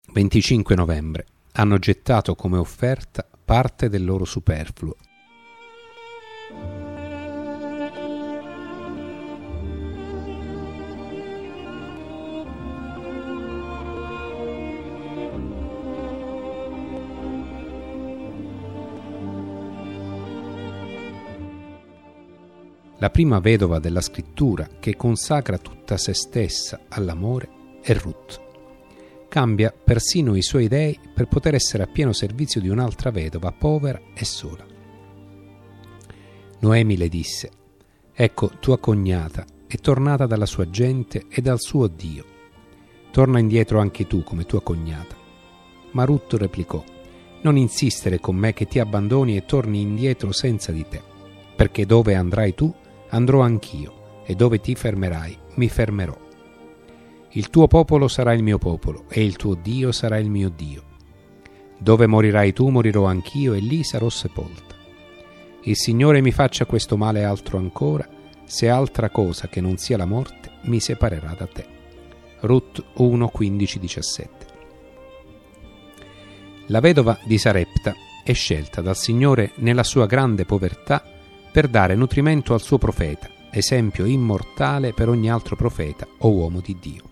25 novembre. Hanno gettato come offerta parte del loro superfluo. La prima vedova della scrittura che consacra tutta se stessa all'amore è Ruth. Cambia persino i suoi dei per poter essere a pieno servizio di un'altra vedova povera e sola. Noemi le disse: «Ecco, tua cognata è tornata dalla sua gente e dal suo Dio. Torna indietro anche tu come tua cognata». Ma Ruth replicò: «Non insistere con me che ti abbandoni e torni indietro senza di te, perché dove andrai tu, andrò anch'io, e dove ti fermerai, mi fermerò. Il tuo popolo sarà il mio popolo, e il tuo Dio sarà il mio Dio. Dove morirai tu, morirò anch'io, e lì sarò sepolta. Il Signore mi faccia questo male altro ancora, se altra cosa che non sia la morte mi separerà da te». Ruth 1, 15, 17. La vedova di Sarepta è scelta dal Signore nella sua grande povertà per dare nutrimento al suo profeta, esempio immortale per ogni altro profeta o uomo di Dio.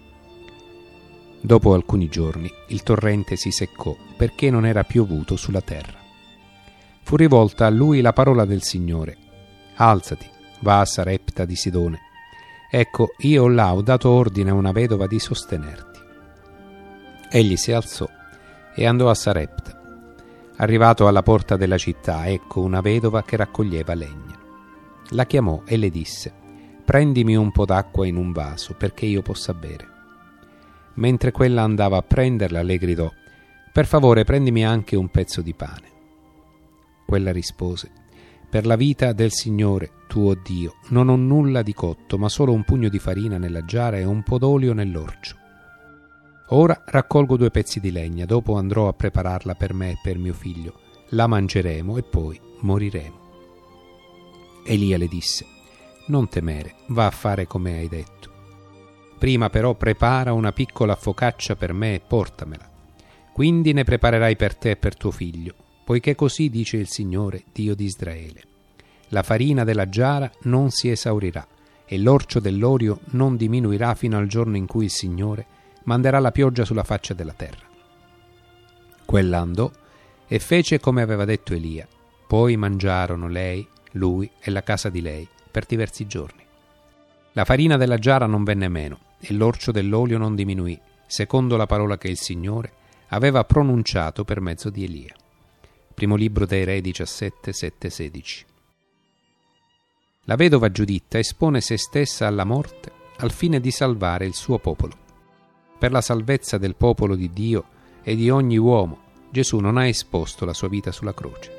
Dopo alcuni giorni il torrente si seccò perché non era piovuto sulla terra. Fu rivolta a lui la parola del Signore: «Alzati, va a Sarepta di Sidone. Ecco, io là ho dato ordine a una vedova di sostenerti». Egli si alzò e andò a Sarepta. Arrivato alla porta della città, ecco una vedova che raccoglieva legna. La chiamò e le disse: «Prendimi un po' d'acqua in un vaso perché io possa bere». Mentre quella andava a prenderla, le gridò: «Per favore, prendimi anche un pezzo di pane». Quella rispose: «Per la vita del Signore tuo Dio non ho nulla di cotto, ma solo un pugno di farina nella giara e un po' d'olio nell'orcio. Ora raccolgo 2 pezzi di legna, dopo andrò a prepararla per me e per mio figlio, la mangeremo e poi moriremo». Elia le disse: «Non temere, va a fare come hai detto. Prima però prepara una piccola focaccia per me e portamela. Quindi ne preparerai per te e per tuo figlio, poiché così dice il Signore, Dio di Israele: la farina della giara non si esaurirà e l'orcio dell'olio non diminuirà fino al giorno in cui il Signore manderà la pioggia sulla faccia della terra». Quella andò e fece come aveva detto Elia. Poi mangiarono lei, lui e la casa di lei per diversi giorni. La farina della giara non venne meno e l'orcio dell'olio non diminuì, secondo la parola che il Signore aveva pronunciato per mezzo di Elia. Primo libro dei Re 17, 7, 16. La vedova Giuditta espone se stessa alla morte al fine di salvare il suo popolo. Per la salvezza del popolo di Dio e di ogni uomo, Gesù non ha esposto la sua vita sulla croce.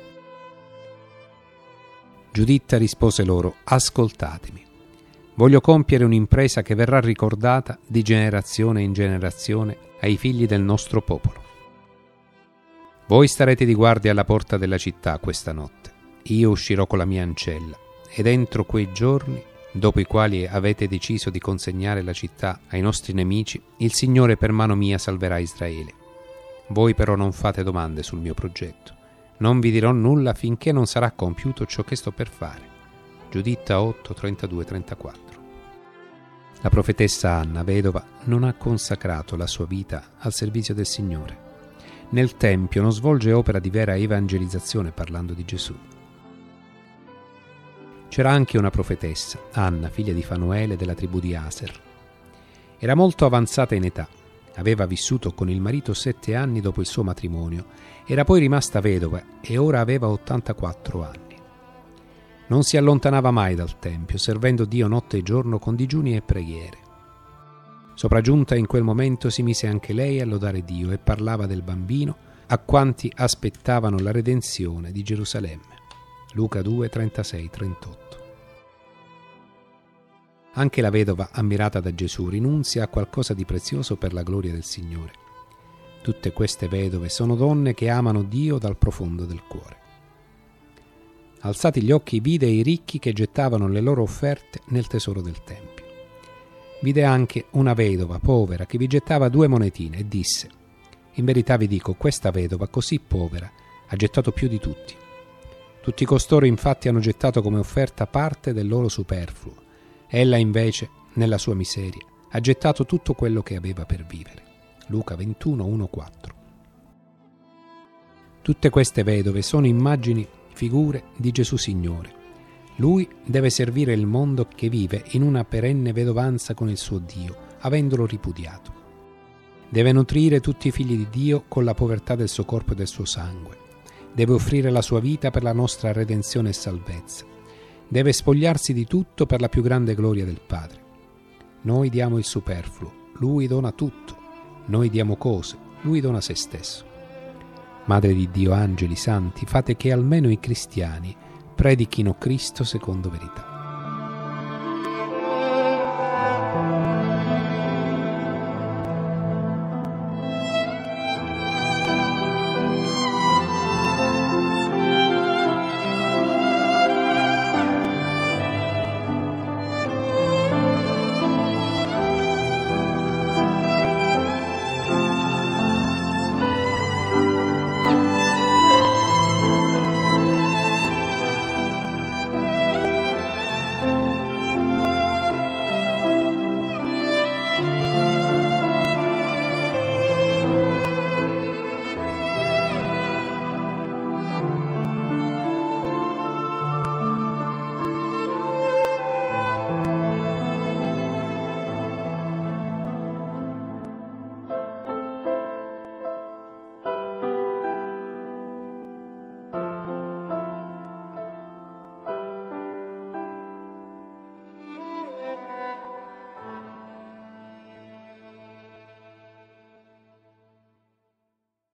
Giuditta rispose loro: «Ascoltatemi. Voglio compiere un'impresa che verrà ricordata di generazione in generazione ai figli del nostro popolo. Voi starete di guardia alla porta della città questa notte. Io uscirò con la mia ancella, ed entro quei giorni, dopo i quali avete deciso di consegnare la città ai nostri nemici, il Signore per mano mia salverà Israele. Voi però non fate domande sul mio progetto. Non vi dirò nulla finché non sarà compiuto ciò che sto per fare». Giuditta 8, 32, 34. La profetessa Anna, vedova, non ha consacrato la sua vita al servizio del Signore. Nel Tempio non svolge opera di vera evangelizzazione parlando di Gesù. C'era anche una profetessa, Anna, figlia di Fanuele della tribù di Aser. Era molto avanzata in età, aveva vissuto con il marito 7 anni dopo il suo matrimonio, era poi rimasta vedova e ora aveva 84 anni. Non si allontanava mai dal Tempio, servendo Dio notte e giorno con digiuni e preghiere. Sopraggiunta in quel momento si mise anche lei a lodare Dio e parlava del bambino a quanti aspettavano la redenzione di Gerusalemme. Luca 2, 36, 38. Anche la vedova ammirata da Gesù rinunzia a qualcosa di prezioso per la gloria del Signore. Tutte queste vedove sono donne che amano Dio dal profondo del cuore. Alzati gli occhi vide i ricchi che gettavano le loro offerte nel tesoro del Tempio. Vide anche una vedova povera che vi gettava 2 monetine e disse: In verità vi dico, questa vedova così povera ha gettato più di tutti. Tutti costoro infatti hanno gettato come offerta parte del loro superfluo. Ella invece, nella sua miseria, ha gettato tutto quello che aveva per vivere. Luca 21, 1-4. Tutte queste vedove sono immagini, figure di Gesù Signore. Lui deve servire il mondo che vive in una perenne vedovanza con il suo Dio, avendolo ripudiato. Deve nutrire tutti i figli di Dio con la povertà del suo corpo e del suo sangue. Deve offrire la sua vita per la nostra redenzione e salvezza. Deve spogliarsi di tutto per la più grande gloria del Padre. Noi diamo il superfluo, Lui dona tutto. Noi diamo cose, Lui dona se stesso. Madre di Dio, angeli, santi, fate che almeno i cristiani predichino Cristo secondo verità.